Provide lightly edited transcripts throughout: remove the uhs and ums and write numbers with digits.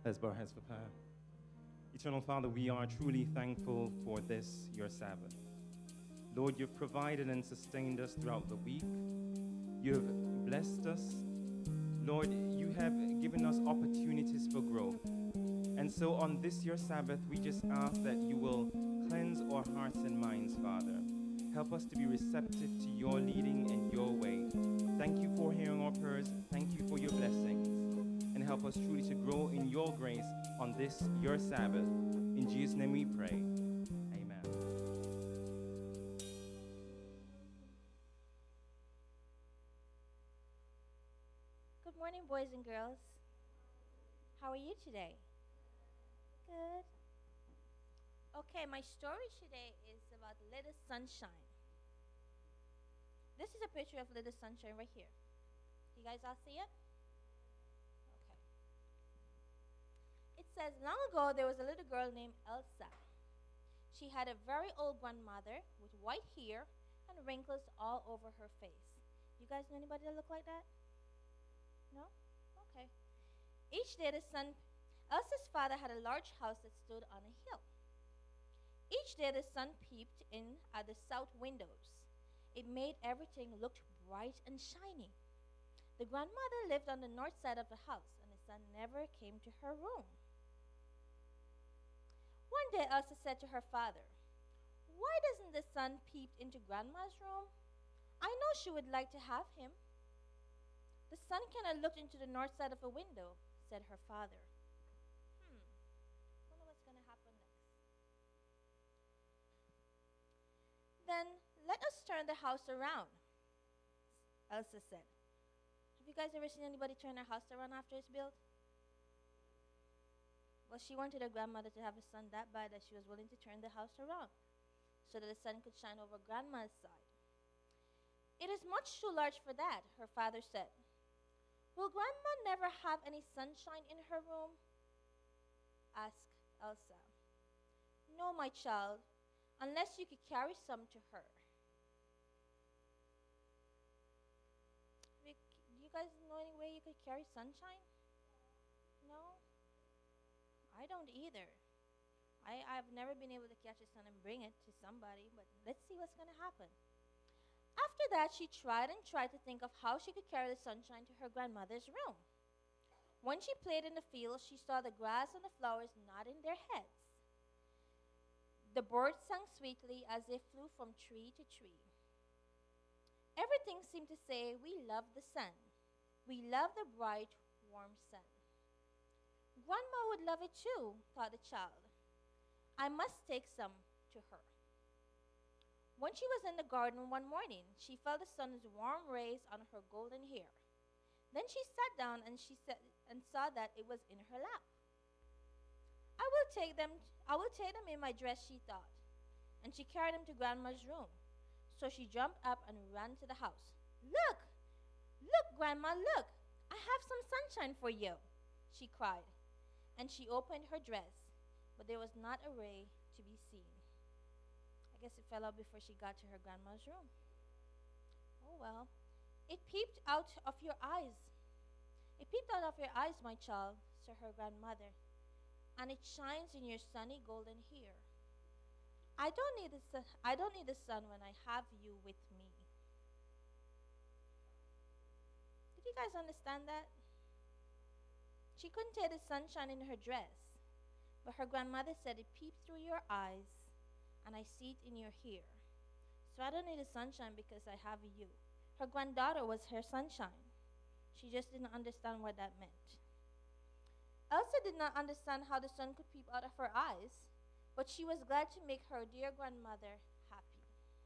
Let's bow our heads for prayer. Eternal Father, we are truly thankful for this, your Sabbath. Lord, you've provided and sustained us throughout the week. You've blessed us. Lord, you have given us opportunities for growth. And so on this, your Sabbath, we just ask that you will cleanse our hearts and minds, Father. Help us to be receptive to your leading and your way. Thank you for hearing our prayers. Thank you for your blessings. And help us truly to grow in your grace on this, your Sabbath. In Jesus' name we pray. Amen. Good morning, boys and girls. How are you today? Good. Okay, my story today is about Little Sunshine. This is a picture of Little Sunshine right here. You guys all see it? Okay. It says, long ago there was a little girl named Elsa. She had a very old grandmother with white hair and wrinkles all over her face. You guys know anybody that look like that? No? Okay. Each day Elsa's father had a large house that stood on a hill. Each day the sun peeped in at the south windows. It made everything look bright and shiny. The grandmother lived on the north side of the house, and the sun never came to her room. One day Elsa said to her father, "Why doesn't the sun peep into Grandma's room? I know she would like to have him." "The sun cannot look into the north side of a window," said her father. Wonder what's going to happen next. "Then let us turn the house around," Elsa said. Have you guys ever seen anybody turn their house around after it's built? Well, she wanted her grandmother to have a son that bad that she was willing to turn the house around so that the sun could shine over Grandma's side. "It is much too large for that," her father said. "Will Grandma never have any sunshine in her room?" asked Elsa. "No, my child, unless you could carry some to her." Do you guys know any way you could carry sunshine? No? I don't either. I've never been able to catch the sun and bring it to somebody, but let's see what's going to happen. After that, she tried and tried to think of how she could carry the sunshine to her grandmother's room. When she played in the field, she saw the grass and the flowers nodding their heads. The birds sang sweetly as they flew from tree to tree. Everything seemed to say, "We love the sun. We love the bright, warm sun." Grandma would love it too, thought the child. I must take some to her. When she was in the garden one morning, she felt the sun's warm rays on her golden hair. Then she sat down and saw that it was in her lap. I will take them in my dress," she thought, and she carried them to Grandma's room. So she jumped up and ran to the house. Look, Grandma, look! I have some sunshine for you," she cried, and she opened her dress, but there was not a ray to be seen. I guess it fell out before she got to her grandma's room. "Oh well, it peeped out of your eyes. It peeped out of your eyes, my child," said her grandmother, "and it shines in your sunny golden hair. I don't need the sun when I have you with me." Did you guys understand that? She couldn't take the sunshine in her dress, but her grandmother said, "It peeped through your eyes, and I see it in your hair. So I don't need the sunshine because I have you." Her granddaughter was her sunshine. She just didn't understand what that meant. Elsa did not understand how the sun could peep out of her eyes, but she was glad to make her dear grandmother happy.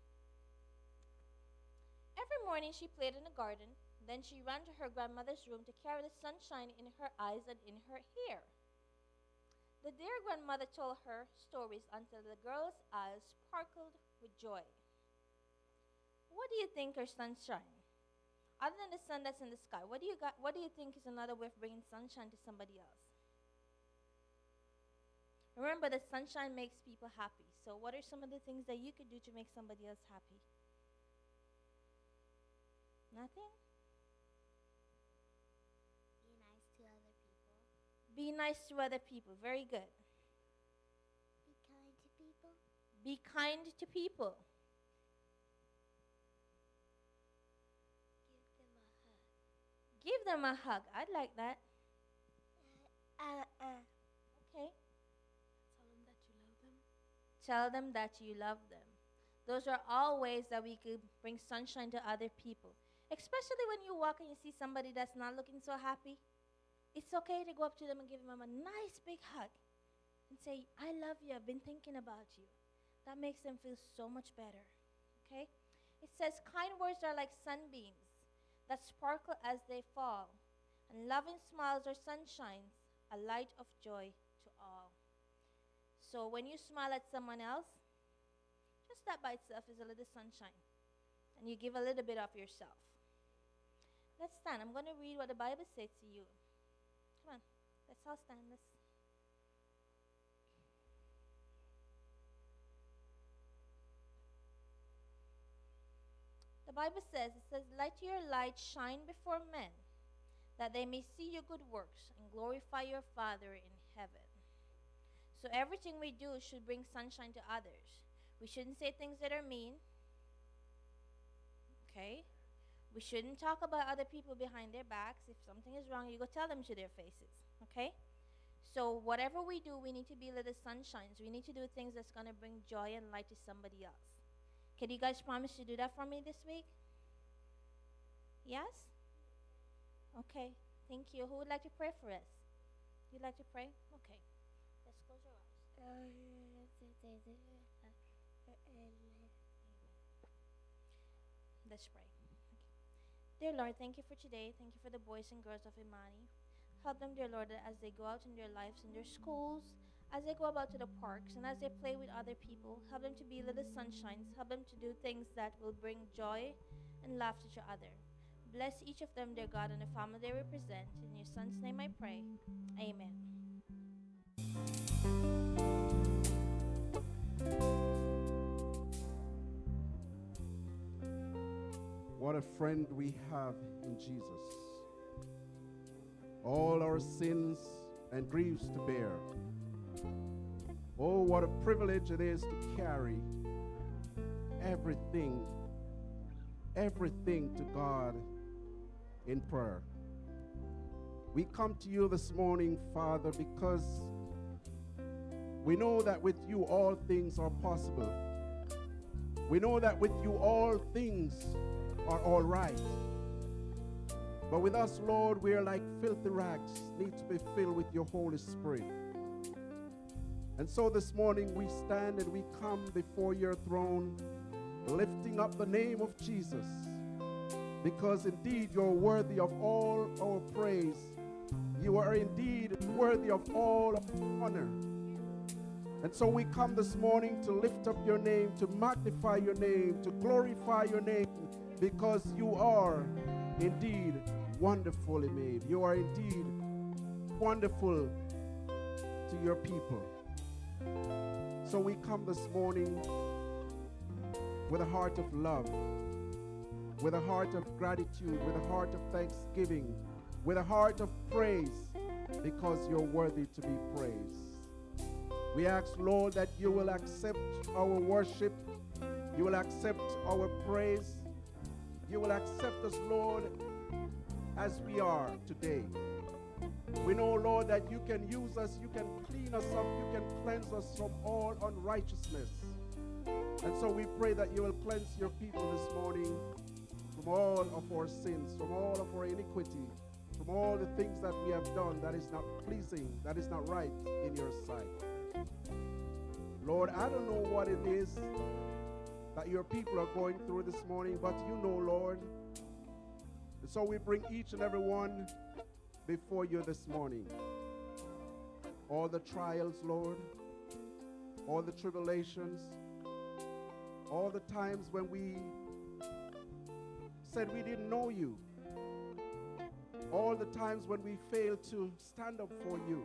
Every morning she played in the garden. Then she ran to her grandmother's room to carry the sunshine in her eyes and in her hair. The dear grandmother told her stories until the girl's eyes sparkled with joy. What do you think are sunshine? Other than the sun that's in the sky, what do you think is another way of bringing sunshine to somebody else? Remember that sunshine makes people happy. So what are some of the things that you could do to make somebody else happy? Nothing? Be nice to other people. Be nice to other people. Very good. Be kind to people. Be kind to people. Give them a hug. Give them a hug. I'd like that. Okay. Tell them that you love them. Tell them that you love them. Those are all ways that we could bring sunshine to other people. Especially when you walk and you see somebody that's not looking so happy. It's okay to go up to them and give them a nice big hug and say, I love you, I've been thinking about you. That makes them feel so much better. Okay? It says, kind words are like sunbeams that sparkle as they fall, and loving smiles are sunshines, a light of joy to all. So when you smile at someone else, just that by itself is a little sunshine. And you give a little bit of yourself. Let's stand. I'm going to read what the Bible says to you. Come on. Let's all stand. The Bible says, let your light shine before men, that they may see your good works and glorify your Father in heaven. So everything we do should bring sunshine to others. We shouldn't say things that are mean. Okay? We shouldn't talk about other people behind their backs. If something is wrong, you go tell them to their faces. Okay? So whatever we do, we need to be little sunshines. We need to do things that's going to bring joy and light to somebody else. Can you guys promise to do that for me this week? Yes? Okay. Thank you. Who would like to pray for us? You'd like to pray? Okay. Let's close our eyes. Let's pray. Okay. Dear Lord, thank you for today. Thank you for the boys and girls of Imani. Help them, dear Lord, that as they go out in their lives, in their schools, as they go about to the parks, and as they play with other people, help them to be little sunshines. Help them to do things that will bring joy and laughter to others. Bless each of them, dear God, and the family they represent. In your Son's name I pray. Amen. What a friend we have in Jesus. All our sins and griefs to bear. Oh, what a privilege it is to carry everything to God in prayer. We come to you this morning, Father, because we know that with you all things are possible. We know that with you all things are all right. But with us, Lord, we are like filthy rags, need to be filled with your Holy Spirit. And so this morning we stand and we come before your throne, lifting up the name of Jesus, because indeed you're worthy of all our praise. You are indeed worthy of all honor. And so we come this morning to lift up your name, to magnify your name, to glorify your name, because you are indeed wonderfully made. You are indeed wonderful to your people. So we come this morning with a heart of love, with a heart of gratitude, with a heart of thanksgiving, with a heart of praise, because you're worthy to be praised. We ask, Lord, that you will accept our worship, you will accept our praise, you will accept us, Lord, as we are today. We know, Lord, that you can use us, you can clean us up, you can cleanse us from all unrighteousness. And so we pray that you will cleanse your people this morning from all of our sins, from all of our iniquity, from all the things that we have done that is not pleasing, that is not right in your sight. Lord, I don't know what it is that your people are going through this morning, but you know, Lord. And so we bring each and every one before you this morning. All the trials, Lord, all the tribulations, all the times when we said we didn't know you, all the times when we failed to stand up for you.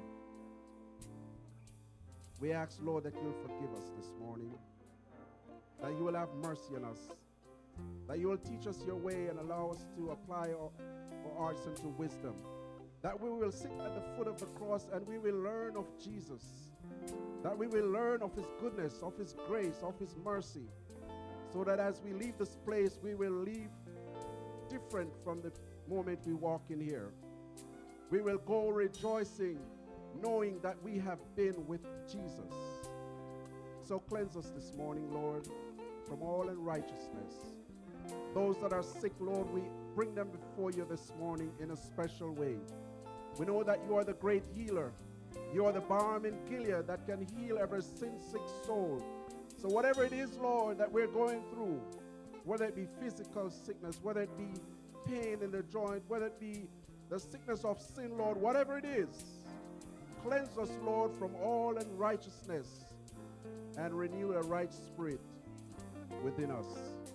We ask, Lord, that you'll forgive us this morning, that you will have mercy on us, that you will teach us your way and allow us to apply our arts into wisdom, that we will sit at the foot of the cross and we will learn of Jesus, that we will learn of his goodness, of his grace, of his mercy, so that as we leave this place, we will leave different from the moment we walk in here. We will go rejoicing, knowing that we have been with Jesus. So cleanse us this morning, Lord, from all unrighteousness. Those that are sick, Lord, we bring them before you this morning in a special way. We know that you are the great healer. You are the balm in Gilead that can heal every sin-sick soul. So whatever it is, Lord, that we're going through, whether it be physical sickness, whether it be pain in the joint, whether it be the sickness of sin, Lord, whatever it is, cleanse us, Lord, from all unrighteousness and renew a right spirit within us.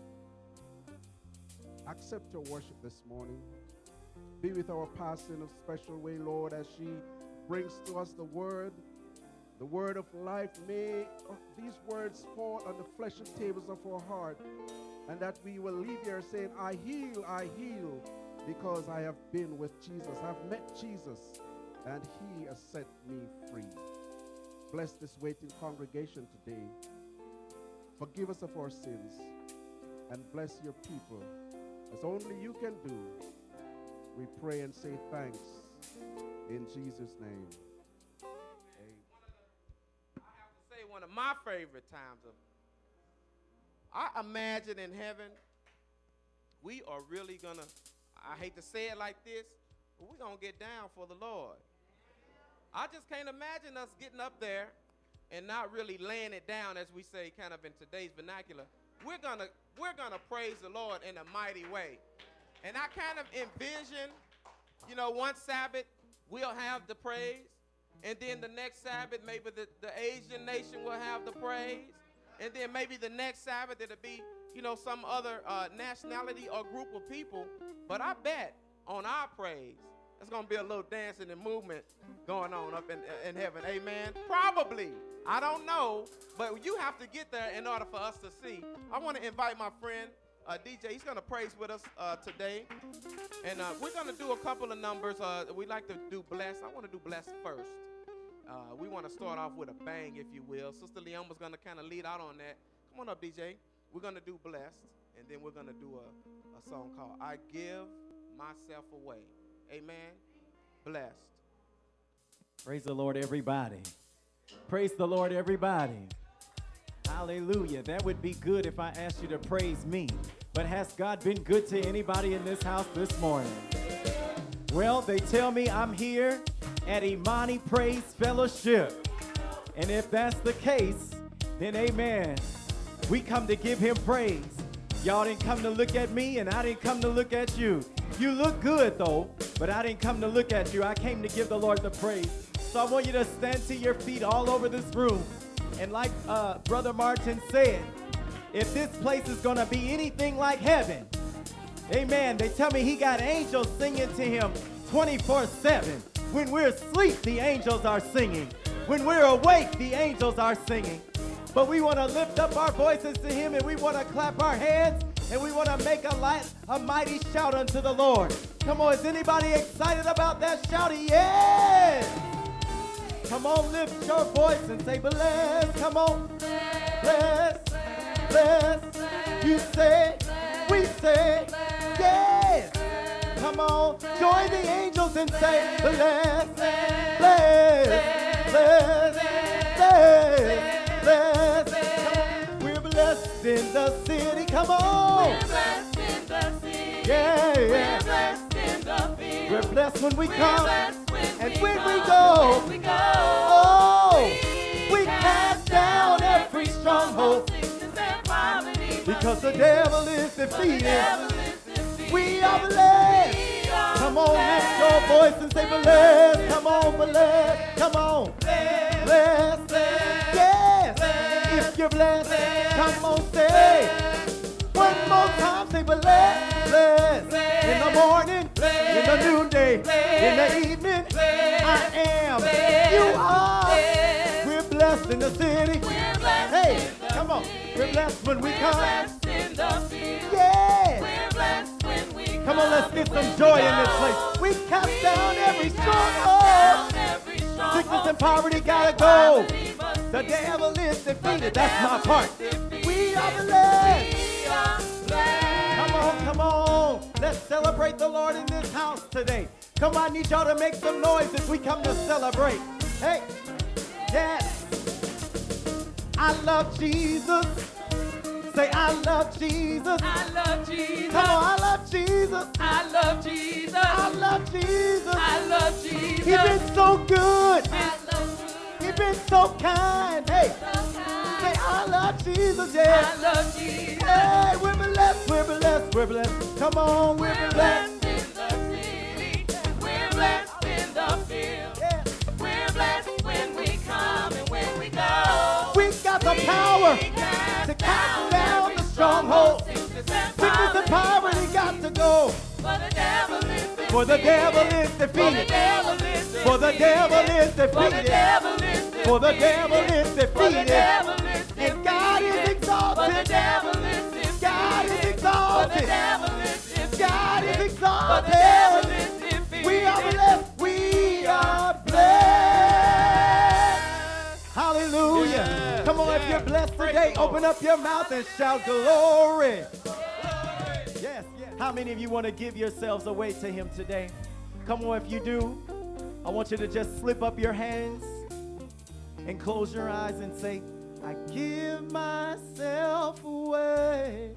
Accept your worship this morning. Be with our pastor in a special way, Lord, as she brings to us the word of life. May these words fall on the fleshy tables of our heart, and that we will leave here saying, I heal, because I have been with Jesus. I've met Jesus, and he has set me free. Bless this waiting congregation today. Forgive us of our sins, and bless your people as only you can do. We pray and say thanks in Jesus' name. Amen. I have to say one of my favorite times I imagine in heaven, we are really gonna, I hate to say it like this, but we're gonna get down for the Lord. I just can't imagine us getting up there and not really laying it down, as we say kind of in today's vernacular. We're gonna praise the Lord in a mighty way. And I kind of envision, one Sabbath we'll have the praise, and then the next Sabbath maybe the Asian nation will have the praise, and then maybe the next Sabbath it'll be, some other nationality or group of people. But I bet on our praise, there's going to be a little dancing and movement going on up in heaven. Amen. Probably. I don't know. But you have to get there in order for us to see. I want to invite my friend, DJ. He's going to praise with us today. And we're going to do a couple of numbers. We like to do Bless. I want to do Bless first. We want to start off with a bang, if you will. Sister Leon was going to kind of lead out on that. Come on up, DJ. We're going to do Blessed. And then we're going to do a song called I Give Myself Away. Amen. Blessed. Praise the Lord, everybody. Praise the Lord, everybody. Hallelujah. That would be good if I asked you to praise me. But has God been good to anybody in this house this morning? Well, they tell me I'm here at Imani Praise Fellowship. And if that's the case, then amen. We come to give him praise. Y'all didn't come to look at me, and I didn't come to look at you. You look good, though, but I didn't come to look at you. I came to give the Lord the praise. So I want you to stand to your feet all over this room. And like Brother Martin said, if this place is going to be anything like heaven, amen, they tell me he got angels singing to him 24/7. When we're asleep, the angels are singing. When we're awake, the angels are singing. But we want to lift up our voices to him, and we want to clap our hands, and we want to make a mighty shout unto the Lord. Come on, is anybody excited about that shout? Yes! Come on, lift your voice and say, bless. Come on. Bless, bless. You say, we say, yes. Come on, join the angels and say, bless, bless, bless, bless. We're blessed in the city. Come on. We're blessed in the city. Yeah, yeah. We're blessed in the field. We're blessed when we come. And when we go. Oh, we cast down every stronghold. Because the devil is defeated. We are blessed. Come on, lift your voice and say blessed. Come on, blessed. Come on. Blessed. Yes. If you're blessed, come on, say. One more time, say blessed. Blessed. In the morning, in the noonday, in the evening, I am. You are. We're blessed in the city. Hey, come on. We're blessed when we come. Yeah. Come on, let's get some joy in this place. We cast down every every Down stronghold. every stronghold. Sickness and poverty gotta go. Poverty must The be devil is But the defeated. That's my devil part. is defeated. We are blessed. We are blessed. Come on, come on. Let's celebrate the Lord in this house today. Come on, I need y'all to make some noise as we come to celebrate. Hey, yes. I love Jesus. Say, I love Jesus. I love Jesus. Come on, I love Jesus. I love Jesus. I love Jesus. I love Jesus. He's been so good. I love He's been so kind. Hey, say, I love Jesus. Yeah. I love Jesus. Hey, we're blessed. We're blessed. We're blessed. Come on, we're We're blessed. blessed in the city. We're blessed in the field. Yeah. We're blessed when we come and when we go. We got the power We cast to cast down every the stronghold. Sickness Sickness and poverty got to go. For the devil is defeated. For the devil is For the defeated. devil is defeated. For the devil is For the defeated. devil is defeated. For the devil is For the defeated. devil is defeated. And God is For the exalted. devil is defeated. God is For the exalted. devil is defeated. God is For the exalted. devil is defeated. We are blessed. We are blessed. Hallelujah. Yes, Come on, if yes. you're blessed Praise today, the Lord. open up your mouth and shout glory. Yes, yes. How many of you want to give yourselves away to him today? Come on, if you do, I want you to just slip up your hands and close your eyes and say, I give myself away.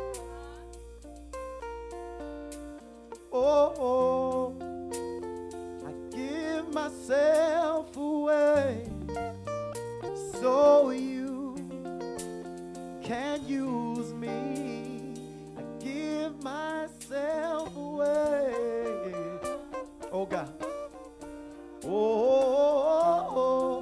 Oh, I give myself away so you can use me. I give myself away. Oh God. Oh,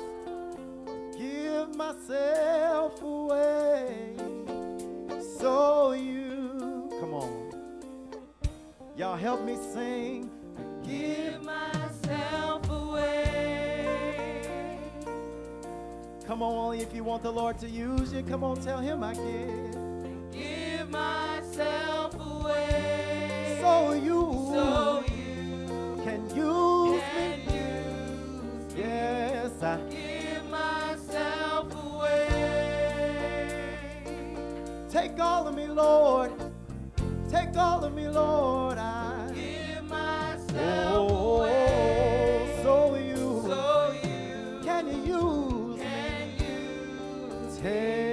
give myself away so you. Come on. Y'all help me sing. I Give myself away. Come on, only if you want the Lord to use you. Come on, tell him I give. Give myself away. So you So you can use can me. use me. Yes, I Give myself away. take all of me, Lord. Take all of me, Lord. I Give myself oh, away. so you So you can you use me? can use me. Take